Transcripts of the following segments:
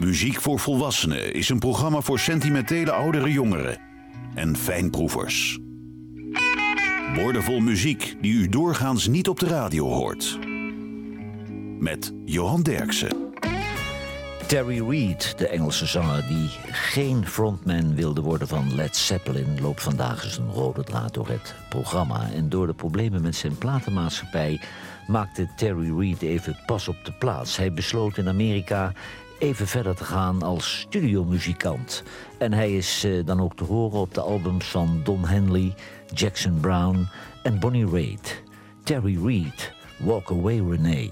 Muziek voor Volwassenen is een programma voor sentimentele oudere jongeren en fijnproevers. Woordenvol muziek die u doorgaans niet op de radio hoort. Met Johan Derksen. Terry Reid, de Engelse zanger die geen frontman wilde worden van Led Zeppelin, loopt vandaag eens een rode draad door het programma. En door de problemen met zijn platenmaatschappij maakte Terry Reid even pas op de plaats. Hij besloot in Amerika even verder te gaan als studiomuzikant. En hij is dan ook te horen op de albums van Don Henley, Jackson Browne en Bonnie Raitt. Terry Reid, Walk Away Renee.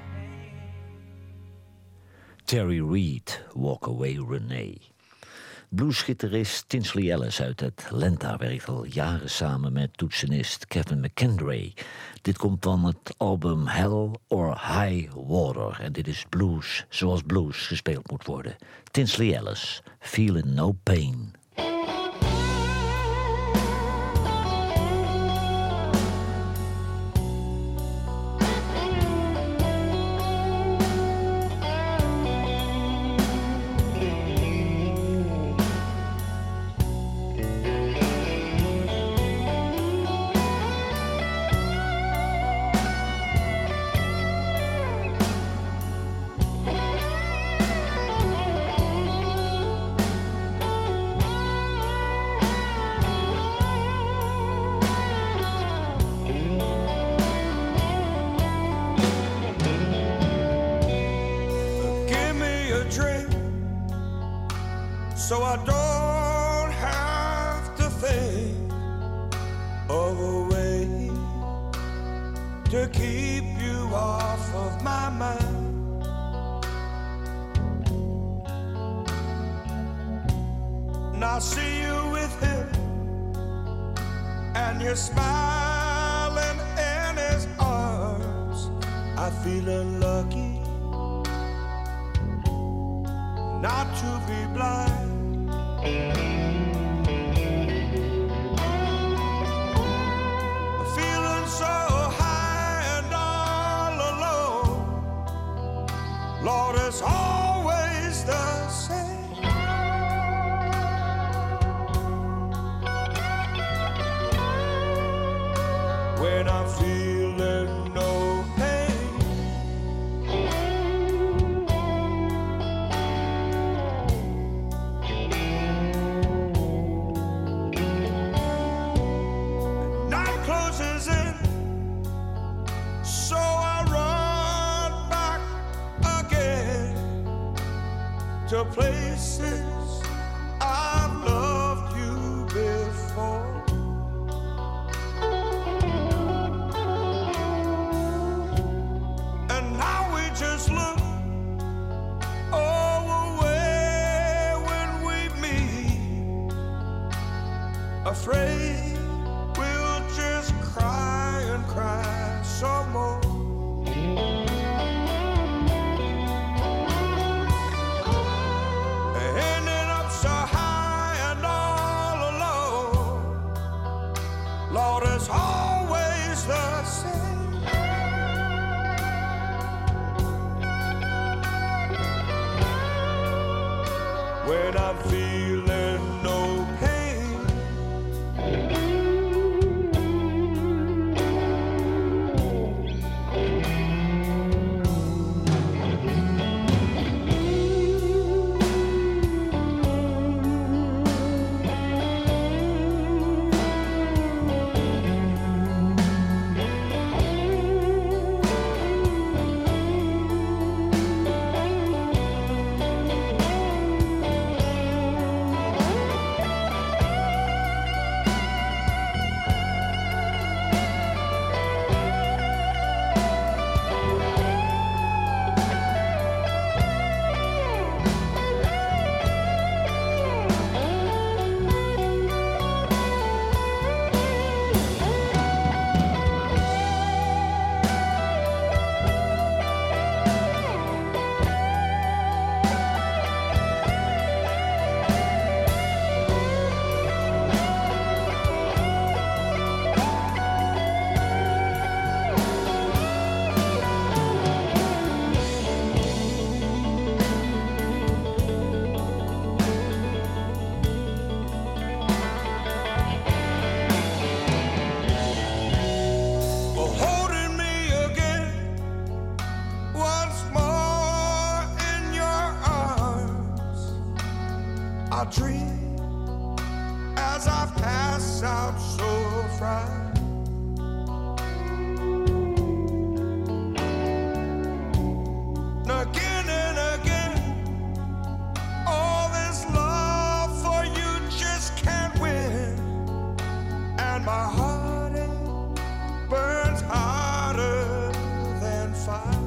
Terry Reid, Walk Away Renee. Bluesgitarist Tinsley Ellis uit Atlanta werkt al jaren samen met toetsenist Kevin McKendry. Dit komt van het album Hell or High Water. En dit is blues zoals blues gespeeld moet worden. Tinsley Ellis, Feeling No Pain. So I don't have to think of a way to keep you off of my mind. And I see you with him and you're smiling in his arms. I feel unlucky not to be blind. Feeling so high and all alone. Lord, it's always the same. When I'm feeling no pain, night closes in, so I run back again to places I've loved you before. And now we just look away when we meet, afraid we'll just cry and cry some more. Ending up so high and all alone. Lord, it's always the same. When I'm feeling no pain, holding me again once more in your arms. I dream as I pass out so fried. Again and again, all this love for you just can't win. And my heart burns hotter than fire.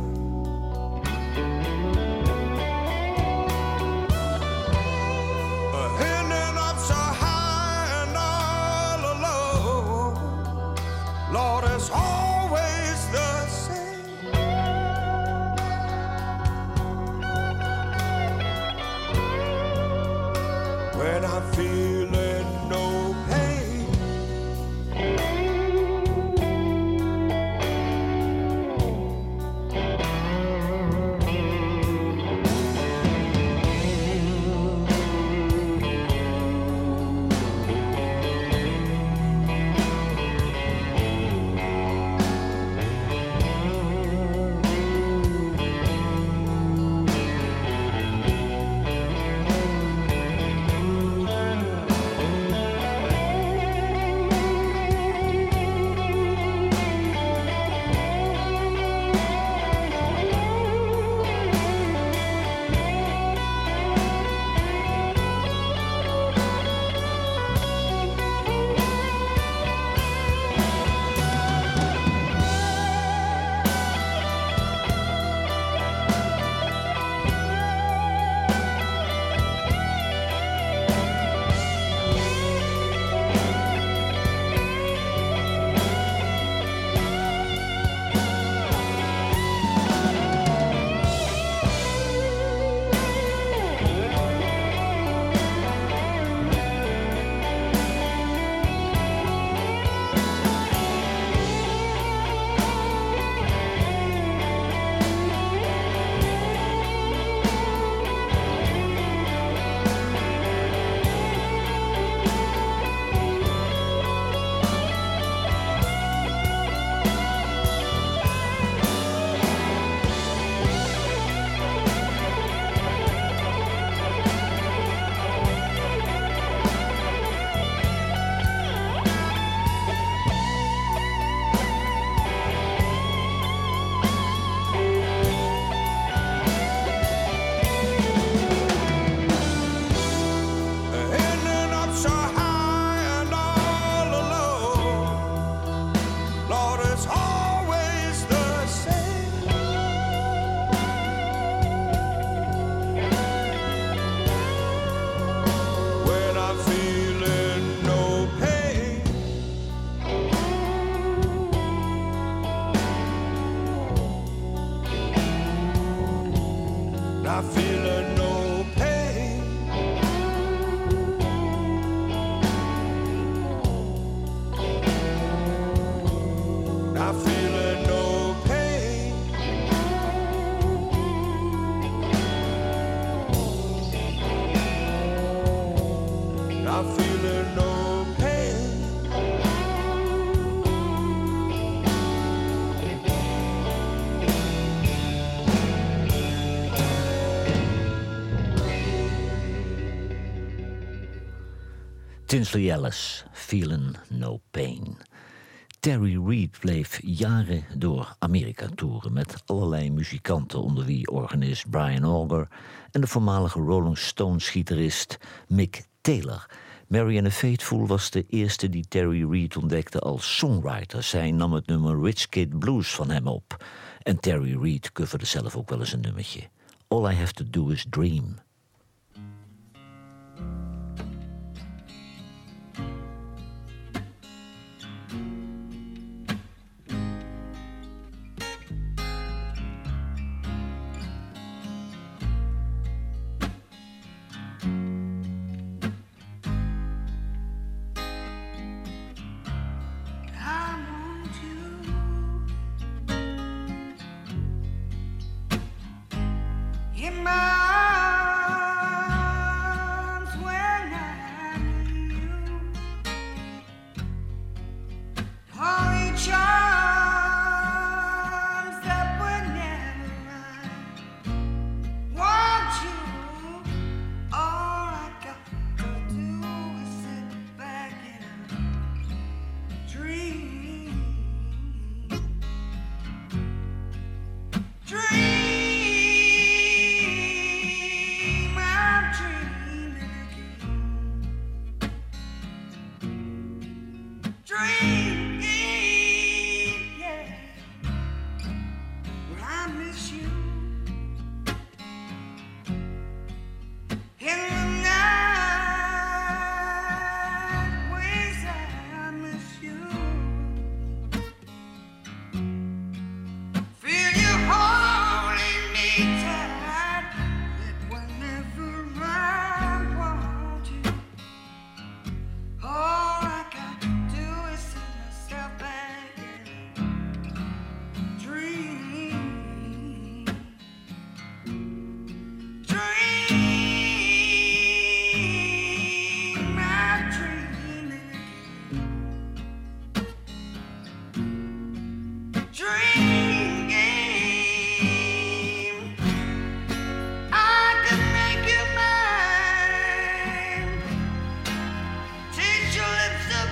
it's always the same. When I'm feeling no pain, ending up so high and all alone. Lord, it's always the same. When I'm feeling no pain, not feeling no pain. Not feeling no pain. Not feeling no pain. Tinsley Ellis, Feelin' No Pain. Terry Reid bleef jaren door Amerika toeren met allerlei muzikanten, onder wie organist Brian Auger en de voormalige Rolling Stones-gitarist Mick Taylor. Marianne the Faithful was de eerste die Terry Reid ontdekte als songwriter. Zij nam het nummer Rich Kid Blues van hem op. En Terry Reid coverde zelf ook wel eens een nummertje. All I Have to Do Is Dream. I want you in my arms when I need you. Holy charms that would never run. Want you, all I got to do is sit back and dream. Dream. dream game. I could make you mine. Taste your lips of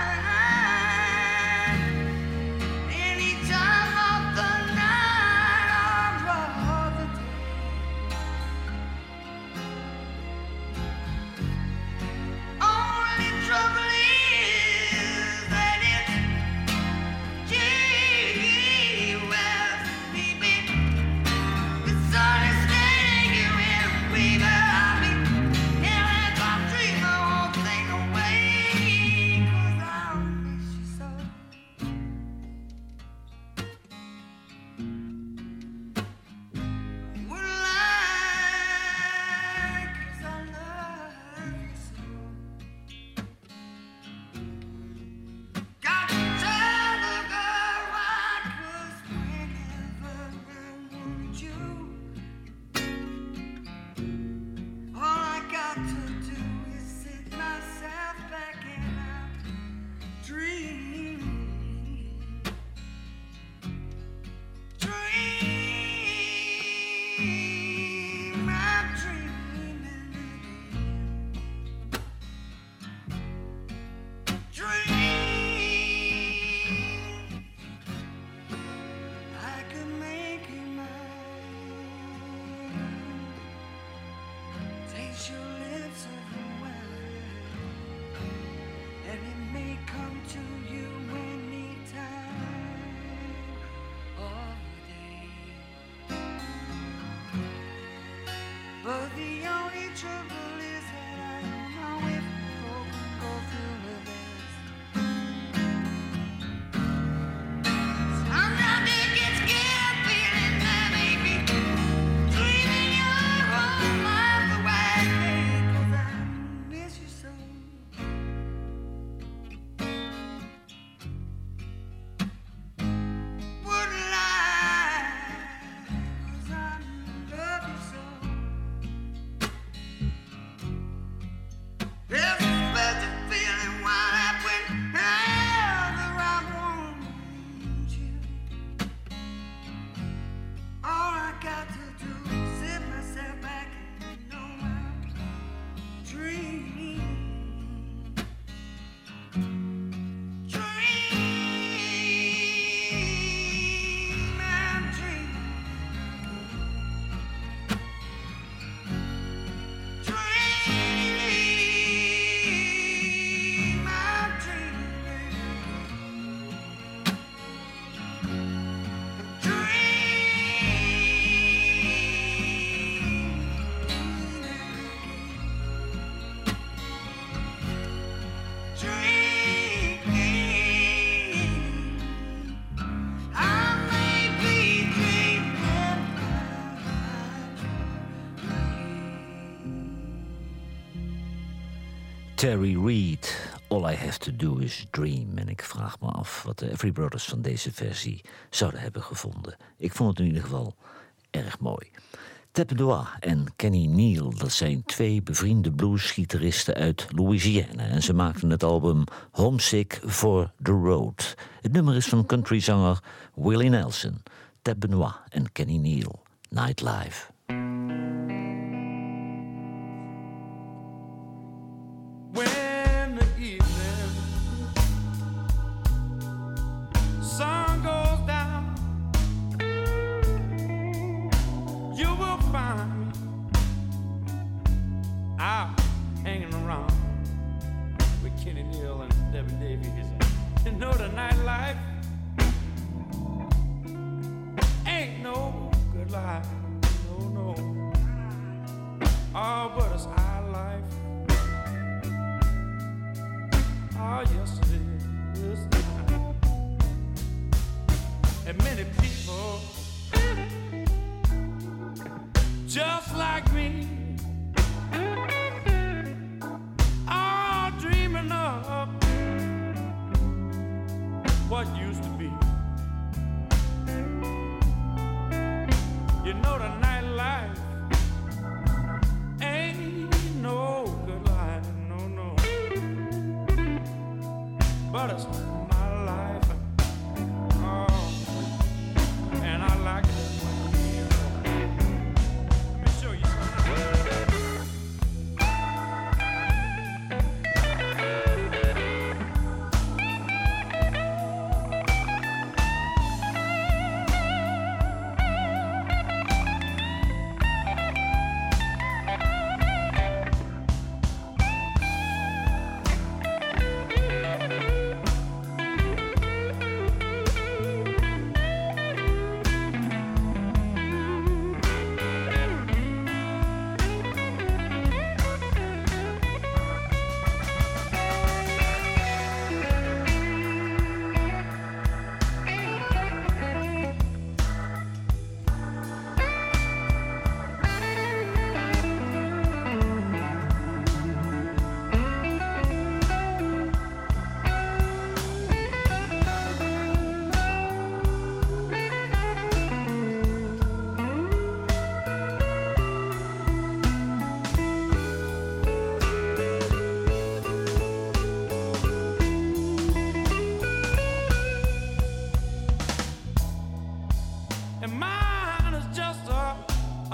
wine. Any time of the night or of the day. Only trouble is that it's Key West, baby. The sun is setting you in, baby. I'll be here as I dream the whole thing away. 'Cause I'll miss you so. Would lie 'cause I love you so. Got to tell the girl why, 'cause whenever I want you, all I got to do is sit myself back and I'll dream. Dream, I'm dreaming again. Dream, I could make you mine. Taste your lips of wine, and it may come to you any time of the day. But the only trouble is that I don't know if people can go through with this. Sometimes it gets scared feeling that maybe dreaming your whole life away. 'Cause I miss you so. Wouldn't lie, 'cause I love you so. There's a special feeling wild up whenever I want you. All I got to do is sit myself back and know I'm dreaming. Dream, I'm dreaming. Dream, I'm dreaming. Dream, I may be dreaming. Terry Reid, All I Have to Do Is Dream. En ik vraag me af wat de Everly Brothers van deze versie zouden hebben gevonden. Ik vond het in ieder geval erg mooi. Teppedois en Kenny Neal, dat zijn twee bevriende bluesgitaristen uit Louisiana. En ze maakten het album Homesick for the Road. Het nummer is van countryzanger Willie Nelson. Teppedois en Kenny Neal, Nightlife. When the evening sun goes down, you will find me out hanging around with Kenny Neal and Debbie Davies. You know the nightlife ain't no good life, no. Oh, but it's high life. Oh, yes it is. And many people just like me are dreaming of what used to be. You know the nightlife ain't no good life, no. But it's my life. Oh.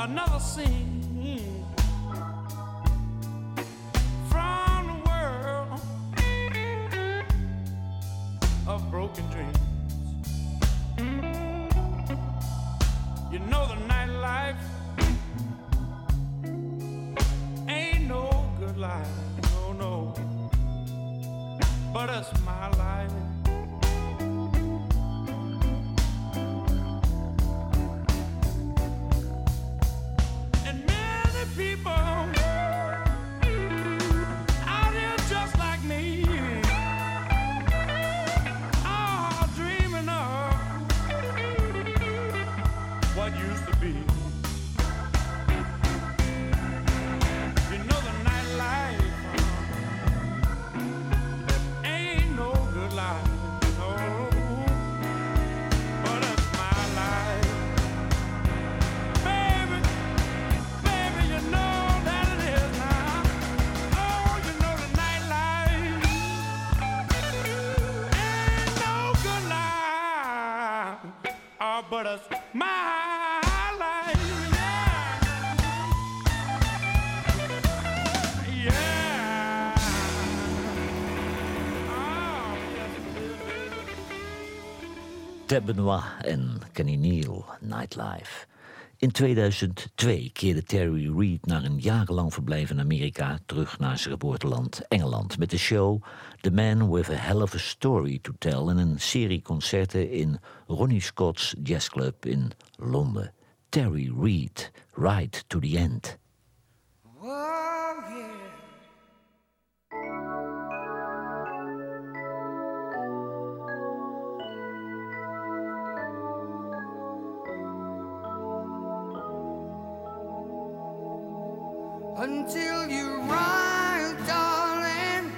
another scene from the world of broken dreams. You know the nightlife ain't no good life, no, no, but it's my life. People out here just like me are dreaming of what used to be. You know the nightlife ain't no good life, no, but it's my life. You know that it is now. Oh, you know the nightlife ain't no good life. Oh, but it's my life. Yeah. Yeah. Oh, yes, it is. Tab Benoit en Kenny Neal, Nightlife. In 2002 keerde Terry Reid na een jarenlang verblijf in Amerika terug naar zijn geboorteland Engeland met de show The Man with a Hell of a Story to Tell en een serie concerten in Ronnie Scott's Jazz Club in Londen. Terry Reid, Ride to the End. Oh, yeah. Until you ride, darling,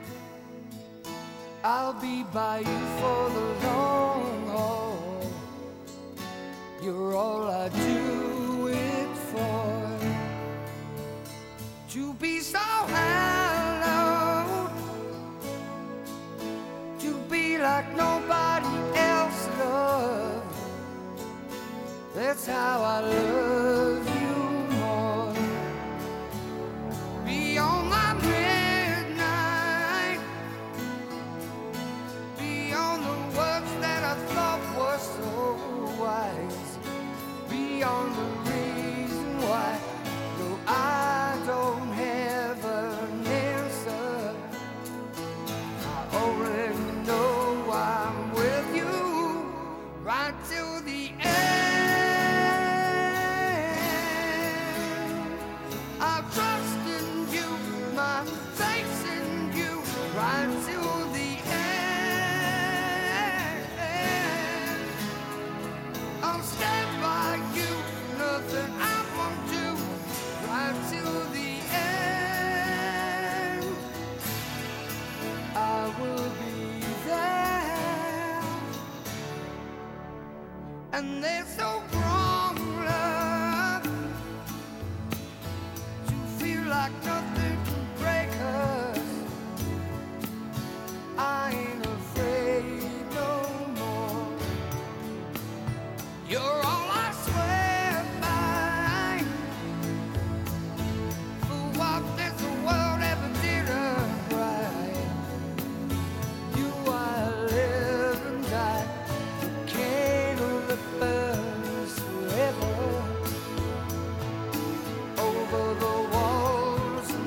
I'll be by you for the long haul. You're all I do it for. To be so hallowed, to be like nobody else loved. That's how I love you. Beyond my midnight, beyond the words that I thought were so wise, beyond the reason why, though I don't have an answer, I already know I'm with you right till the end. I'll trust in you, my faith in you, right till the end. I'll stand by you, nothing I won't do, right till the end. I will be there, and there's so wrong, love, to feel like nothing can break us. I ain't afraid no more. You're all I swear by. For what this world ever did right, you I live and die. The candle that burns forever. Over the walls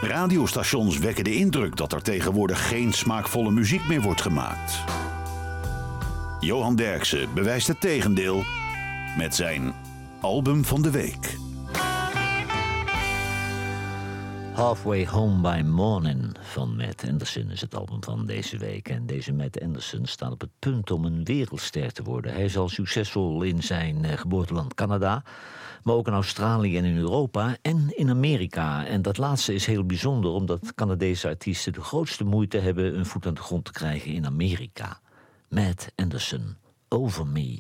Radiostations wekken de indruk dat er tegenwoordig geen smaakvolle muziek meer wordt gemaakt. Johan Derksen bewijst het tegendeel met zijn album van de week. Halfway Home by Morning van Matt Anderson is het album van deze week. En deze Matt Anderson staat op het punt om een wereldster te worden. Hij is al succesvol in zijn geboorteland Canada, maar ook in Australië en in Europa en in Amerika. En dat laatste is heel bijzonder, omdat Canadese artiesten de grootste moeite hebben een voet aan de grond te krijgen in Amerika. Matt Anderson, Over Me.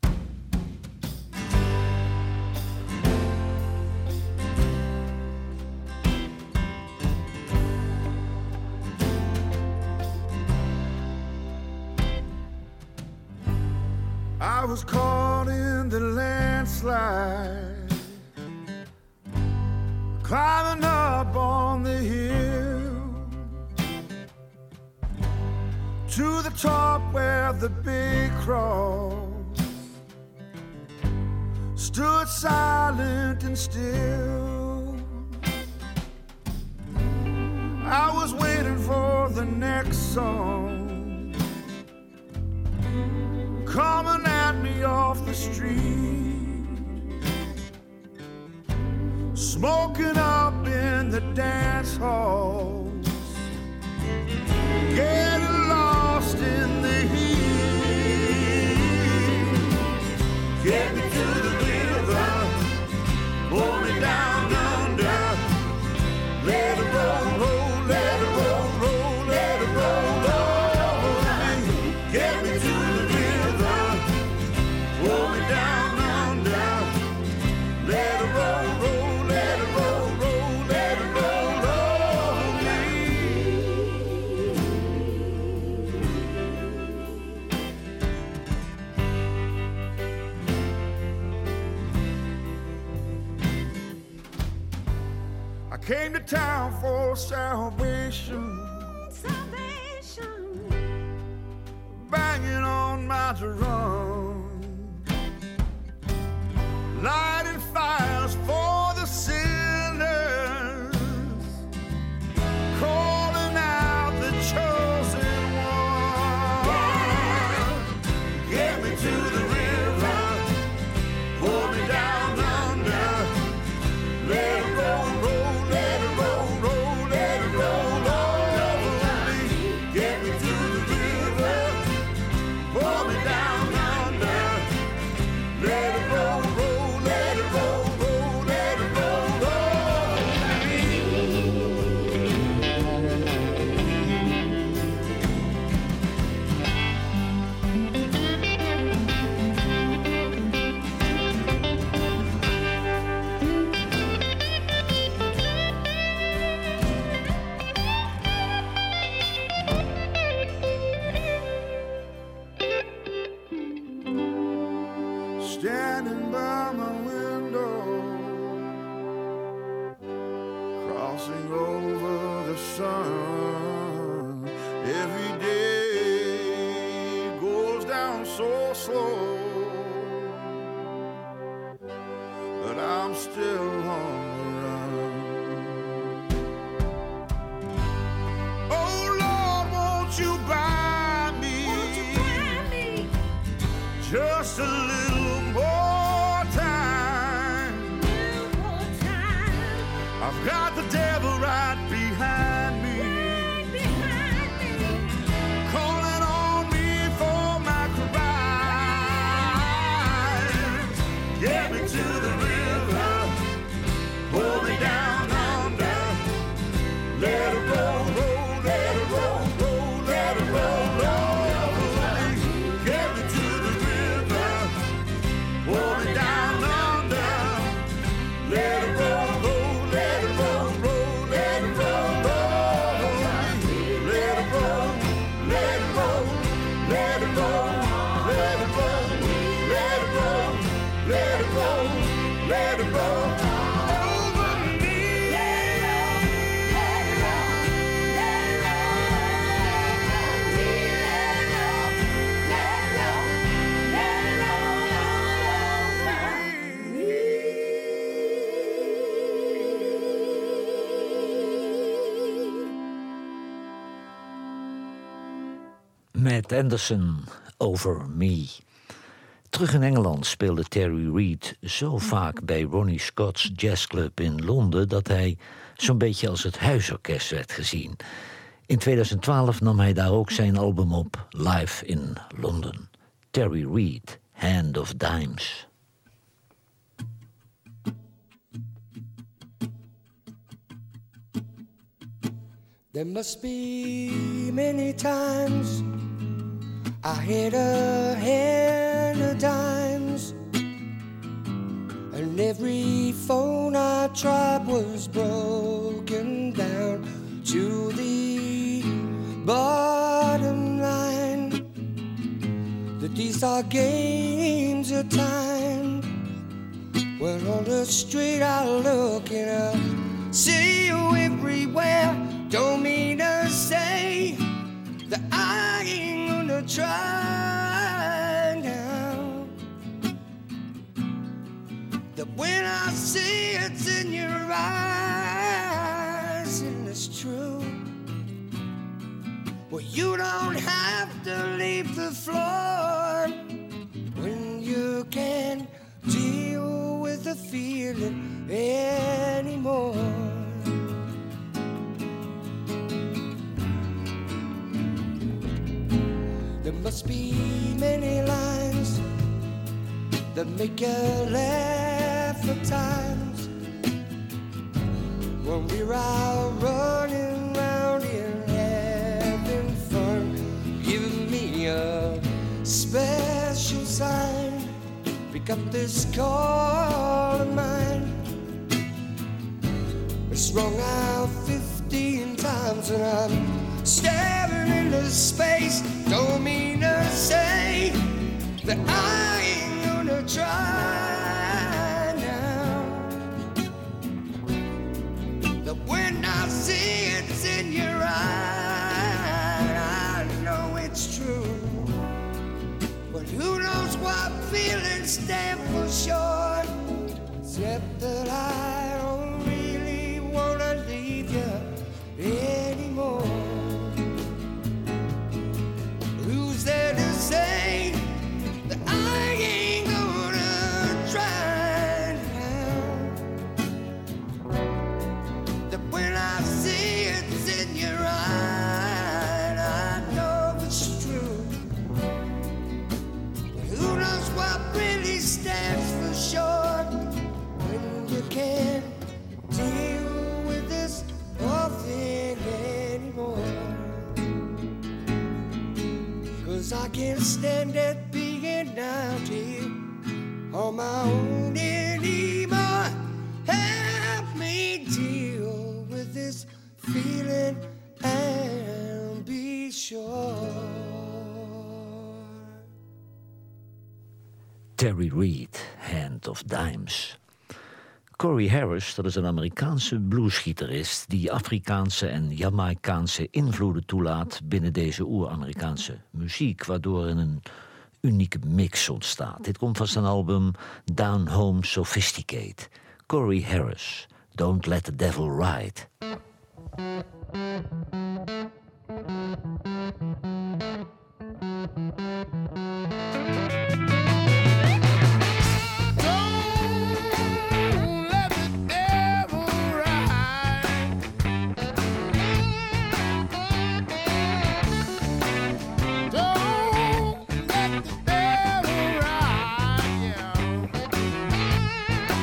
I was caught in the landslide, climbing up on the hill to the top where the big cross stood silent and still. I was waiting for the next song coming at me off the street, smoking up in the dance halls, getting lost in the heat. Get me to the river, pull me down under, let it roll, roll, let it roll, roll, let it roll over me. Get me to the river, pull me down under, let it roll, roll, let it roll, roll, let it roll over me. I came to town for salvation, banging on my drum, lighting fires for the sinners, calling out the chosen one. Get me to the river, pull me down under, let it roll, roll, let it roll, roll, let it roll over me. Get me to the river, pull me down under, let it roll, roll, let it roll, roll, let it roll over me. Standing by my window, crossing over the sun. Every day goes down so slow, but I'm still on the run. Oh Lord, won't you buy me just a little more time? I've got the devil right behind me, calling on me for my crimes. Get me to the river, pull me down under, let it roll, roll, let it roll, roll, let it roll over me. Get me to the river, pull me down under, let it roll, roll, let it roll, roll, let it roll over me. Let it roll, let it roll, let it roll, let it roll, let it roll, let it roll. Matt Anderson, Over Me. Terug in Engeland speelde Terry Reid zo vaak bij Ronnie Scott's jazzclub in Londen dat hij zo'n beetje als het huisorkest werd gezien. In 2012 nam hij daar ook zijn album op, Live in London. Terry Reid, Hand of Dimes. There must be many times I had a hand of dimes, and every phone I tried was broken down to the bottom line. That these are games of time. When on the street I look and I see you everywhere. Don't mean to say that I ain't gonna try now. That when I see it's in your eyes and it's true. Well, you don't have to leave the floor when you can't deal with the feeling anymore. There must be many lines that make you laugh at times when we're out running round here having fun. Give me a special sign, pick up this call of mine. It's rung out 15 times and I'm staring into space. Don't mean to say that I ain't gonna try now. That when I see it's in your eye, I know it's true. But who knows what feelings stand for sure, except that I don't really wanna leave you anymore. Who's there to say that I ain't gonna try now? That when I see it's in your eye, I know it's true. But who knows what really stands for sure when you can't deal with this whole thing anymore? 'Cause I can't stand it being out here on my own anymore. Help me deal with this feeling and be sure. Terry Reid, Hand of Dimes. Corey Harris, dat is een Amerikaanse bluesgitarist die Afrikaanse en Jamaicaanse invloeden toelaat binnen deze oer-Amerikaanse muziek, waardoor er een unieke mix ontstaat. Dit komt van zijn album Down Home Sophisticate. Corey Harris, Don't Let the Devil Ride.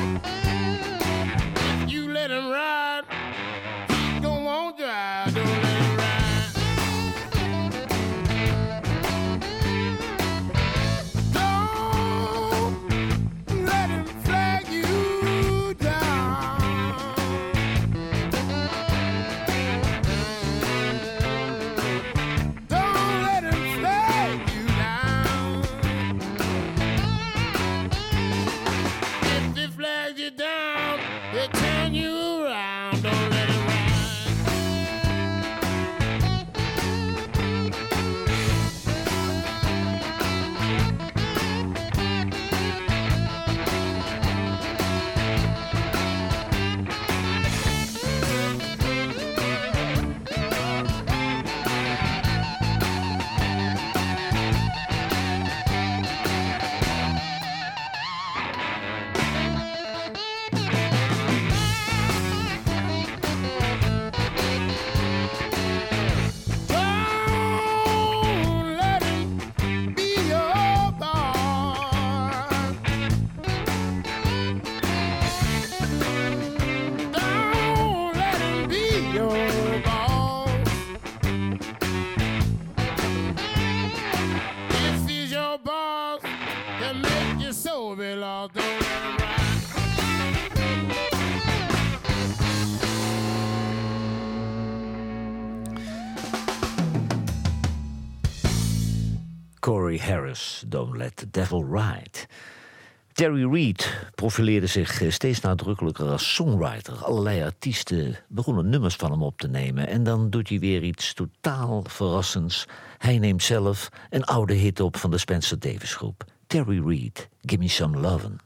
Don't let him ride. Don't want drive. Don't let dog, don't let it ride. Corey Harris, Don't Let the Devil Ride. Terry Reid profileerde zich steeds nadrukkelijker als songwriter. Allerlei artiesten begonnen nummers van hem op te nemen. En dan doet hij weer iets totaal verrassends. Hij neemt zelf een oude hit op van de Spencer Davis Groep. Terry Reid, Give Me Some Lovin'.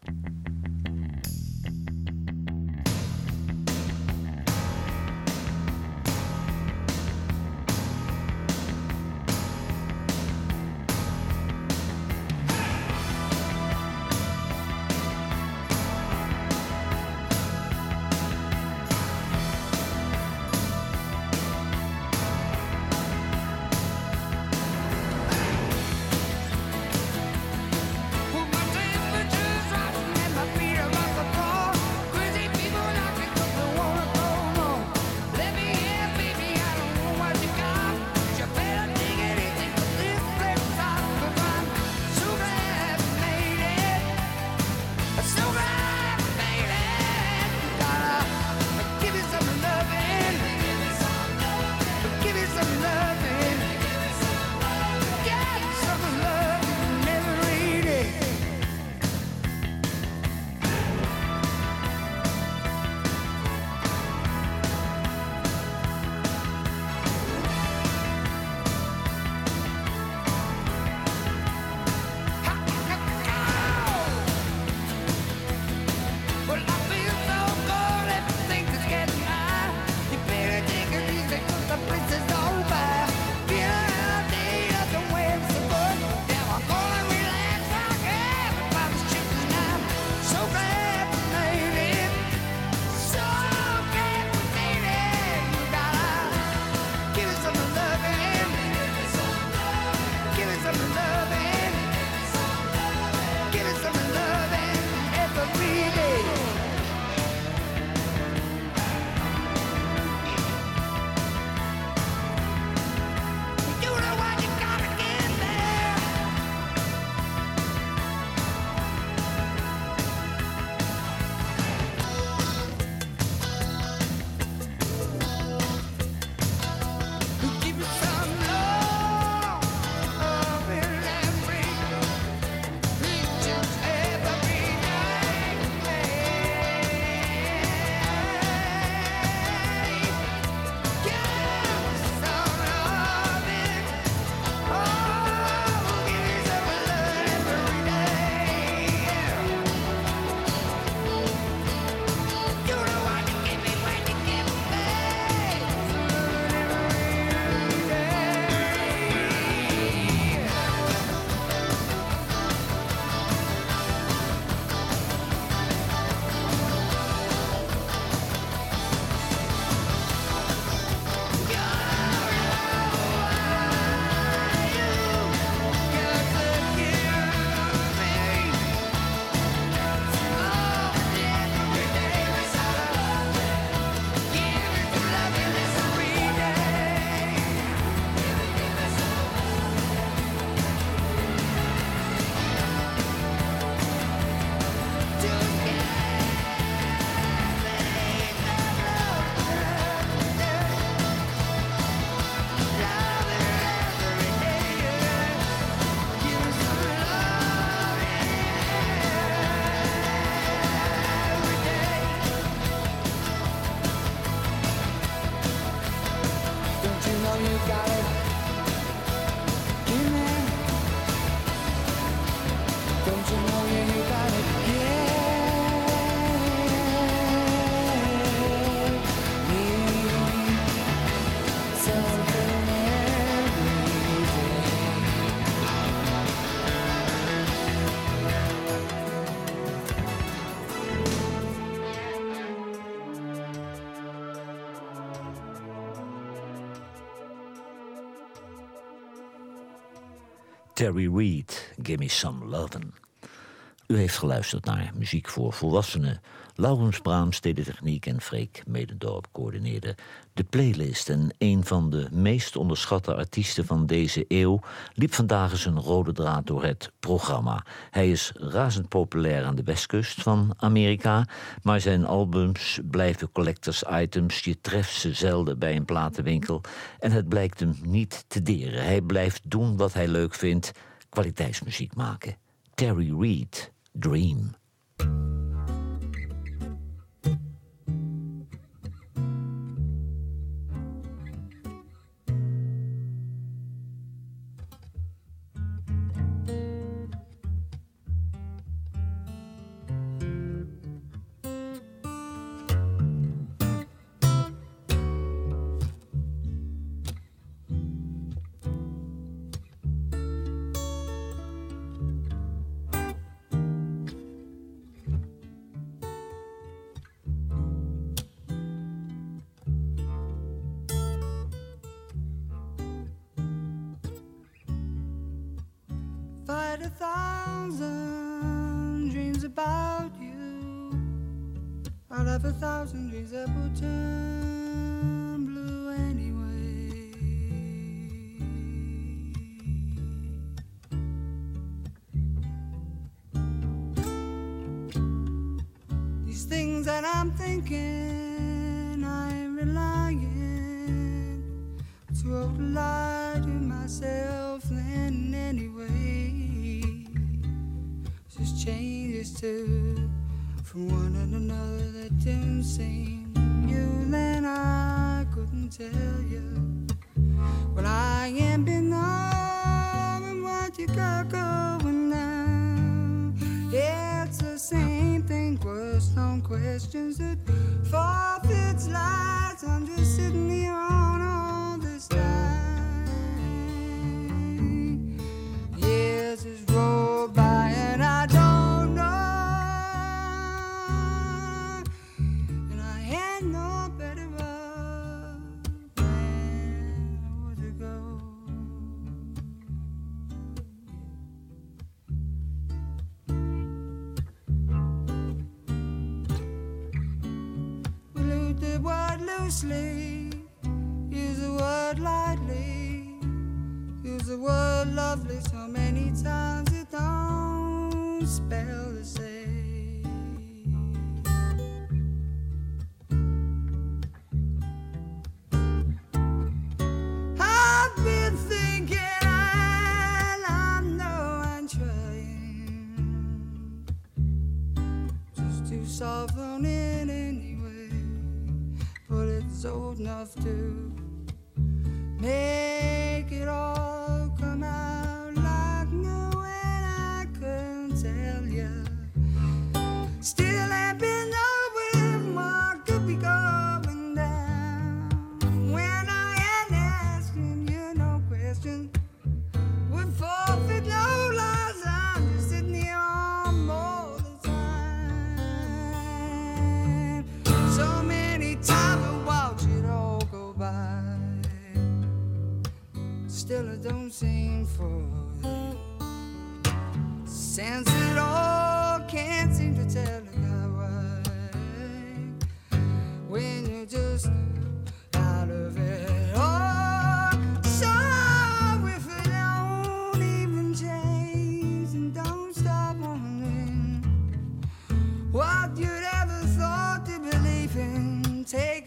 Put my temperature's rising and my feet are off the floor. Crazy people knocking 'cause they wanna go more. Let me in, baby, I don't know what you got. You better dig it easy 'cause this place is hot. 'Cause I'm so glad we made it. So glad we made it. Gotta give you some loving. Give you some loving. Get some loving every day. Well, I feel so good, everything is getting high. You better take it easy 'cause the place is over. Feeling a day of the waves so good. Now I'm gonna relax like everybody's chicken now. So glad we made it. So glad we made it. You gotta give it some loving. Give it some loving. Give it some loving every day. You know what you gotta get there. Give me some love every just every day. Give me some loving. Oh, give me some love every day. You know what you give me when you give me. Don't you know you got it? Give me. Don't you know you got it? Give me something every day. Terry Reid, Give Me Some Lovin'. U heeft geluisterd naar Muziek voor Volwassenen. Laurens Braams deed de techniek en Freek Medendorp coördineerde de playlist. En een van de meest onderschatte artiesten van deze eeuw liep vandaag eens een rode draad door het programma. Hij is razend populair aan de westkust van Amerika, maar zijn albums blijven collectors items. Je treft ze zelden bij een platenwinkel en het blijkt hem niet te deren. Hij blijft doen wat hij leuk vindt, kwaliteitsmuziek maken. Terry Reid, Dream. 1,000 dreams about you. I'll have 1,000 dreams that will turn blue anyway. These things that I'm thinking, I'm relying to lie to myself then anyway. Just changes to from one and another that didn't seem you, then I couldn't tell you. Well, I ain't been knowing what you got going now. It's the same thing, question questions that forfeits lights. I'm just sitting here on all this time. Years has rolled by and I don't know, and I had no better road than where to go. We use the word loosely, use the word lightly, use the word lovely so many times it don't spell the same. I've been thinking and I know I'm trying just to soften it anyway, but it's old enough to make it all come out like new, and I couldn't tell you. Still ain't been knowing what could be going down when I ain't asking you no questions. Would forfeit no lies. I'm just sitting here on all the time. So many times I watch it all go by. Still it don't seem for it. Sense it all, can't seem to tell it why. When you're just out of it. Oh, so if it don't even change and don't stop wondering what you'd ever thought to believe in, take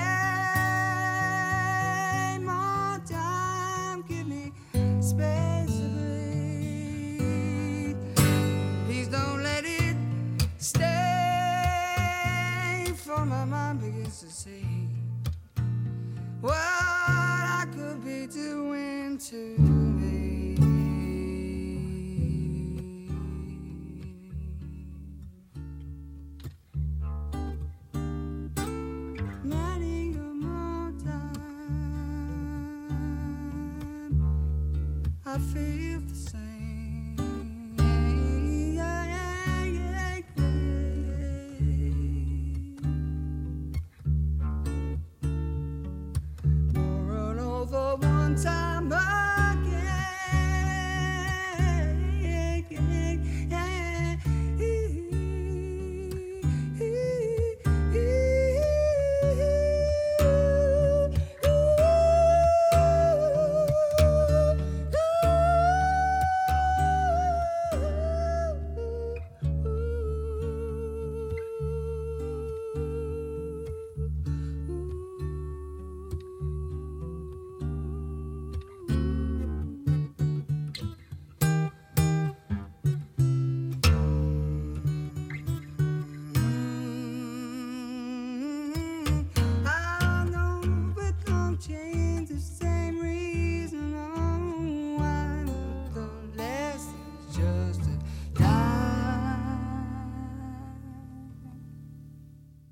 away more time, give me space to breathe. Please don't let it stay, for my mind begins to see what I could be doing to me. Many more time, I feel the same. Moral over one time.